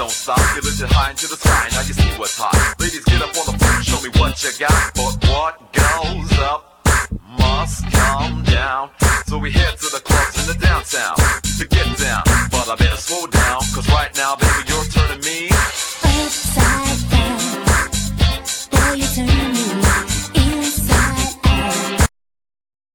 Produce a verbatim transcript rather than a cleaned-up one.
don't stop, you lift it high into the sky. Now you see what's hot. Ladies, get up on the floor, show me what you got. But what goes up must come down. So we head to the club.